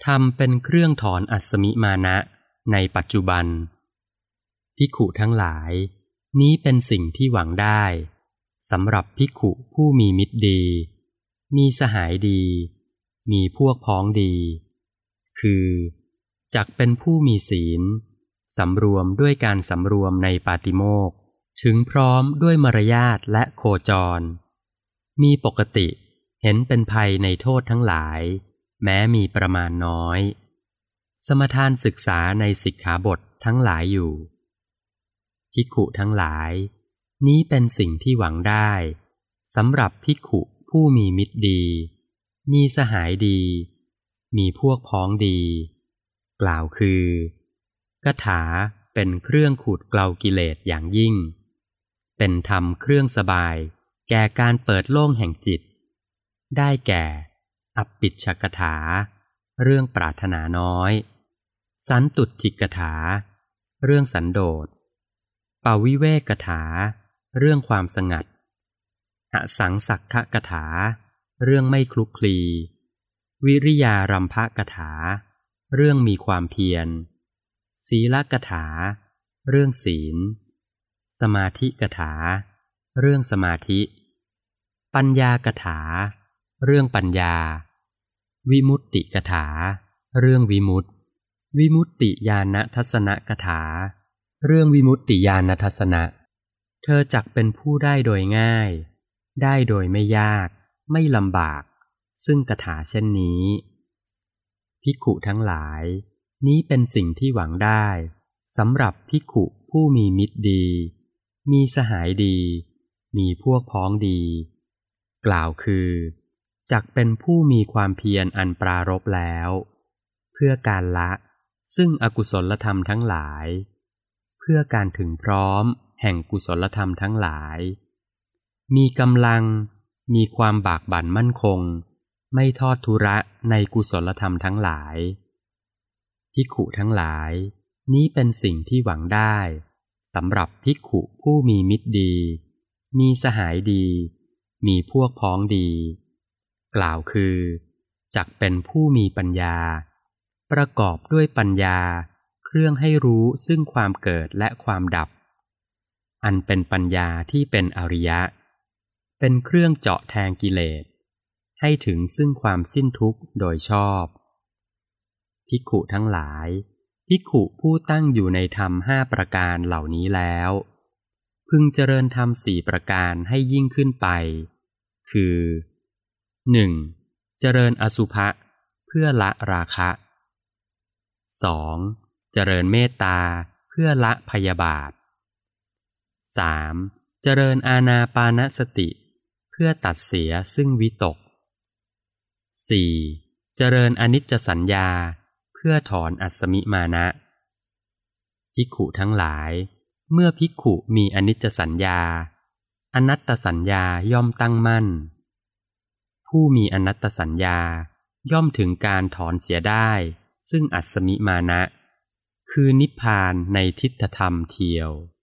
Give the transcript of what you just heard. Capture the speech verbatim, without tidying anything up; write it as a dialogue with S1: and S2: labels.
S1: ธรรมเป็นเครื่องถอนอัสสมิมานะในปัจจุบันภิกขุทั้งหลายนี้เป็นสิ่งที่หวังได้สำหรับภิกขุผู้มีมิตรดีมีสหายดีมีพวกพ้องดีคือจักเป็นผู้มีศีลสำรวมด้วยการสำรวมในปาติโมกข์ถึงพร้อมด้วยมารยาทและโคจรมีปกติเห็นเป็นภัยในโทษทั้งหลายแม้มีประมาณน้อยสมทานศึกษาในสิกขาบททั้งหลายอยู่ภิกขุทั้งหลายนี้เป็นสิ่งที่หวังได้สำหรับภิกขุผู้มีมิตรดีมีสหายดีมีพวกพ้องดีกล่าวคือกถาเป็นเครื่องขูดเกลากิเลสอย่างยิ่งเป็นธรรมเครื่องสบายแก่การเปิดโล่งแห่งจิตได้แก่อัปปิชชกถาเรื่องปรารถนาน้อยสันตุตถิกถาเรื่องสันโดษปวิเวกถาเรื่องความสงัดอสังสักขกถาเรื่องไม่คลุกคลีวิริยารัมภกถาเรื่องมีความเพียรศีลกถาเรื่องศีลสมาธิกถาเรื่องสมาธิปัญญากถาเรื่องปัญญาวิมุตติกถาเรื่องวิมุตติวิมุตติญาณทัศนกถาเรื่องวิมุตติญาณทัศนะเธอจักเป็นผู้ได้โดยง่ายได้โดยไม่ยากไม่ลำบากซึ่งกถาเช่นนี้ภิกขุทั้งหลายนี้เป็นสิ่งที่หวังได้สำหรับภิกขุผู้มีมิตรดีมีสหายดีมีพวกพ้องดีกล่าวคือจักเป็นผู้มีความเพียรอันปรารภแล้วเพื่อการละซึ่งอกุศลธรรมทั้งหลายเพื่อการถึงพร้อมแห่งกุศลธรรมทั้งหลายมีกำลังมีความบากบั่นมั่นคงไม่ทอดทุระในกุศลธรรมทั้งหลายภิกขุทั้งหลายนี้เป็นสิ่งที่หวังได้สำหรับภิกขุผู้มีมิตรดีมีสหายดีมีพวกพ้องดีกล่าวคือจักเป็นผู้มีปัญญาประกอบด้วยปัญญาเครื่องให้รู้ซึ่งความเกิดและความดับอันเป็นปัญญาที่เป็นอริยะเป็นเครื่องเจาะแทงกิเลสให้ถึงซึ่งความสิ้นทุกข์โดยชอบภิกขุทั้งหลายภิกขุผู้ตั้งอยู่ในธรรมห้าประการเหล่านี้แล้วพึงเจริญธรรมสี่ประการให้ยิ่งขึ้นไปคือหนึ่งเจริญอสุภะเพื่อละราคะสองเจริญเมตตาเพื่อละพยาบาทสามเจริญอานาปานสติเพื่อตัดเสียซึ่งวิตกสี่เจริญอนิจจสัญญาเพื่อถอนอัสสมิมานะภิกขุทั้งหลายเมื่อภิกขุมีอนิจจสัญญาอนัตตสัญญาย่อมตั้งมั่นผู้มีอนัตตสัญญาย่อมถึงการถอนเสียได้ซึ่งอัสสมิมานะคือนิพพานในทิฏฐธรรมเทียว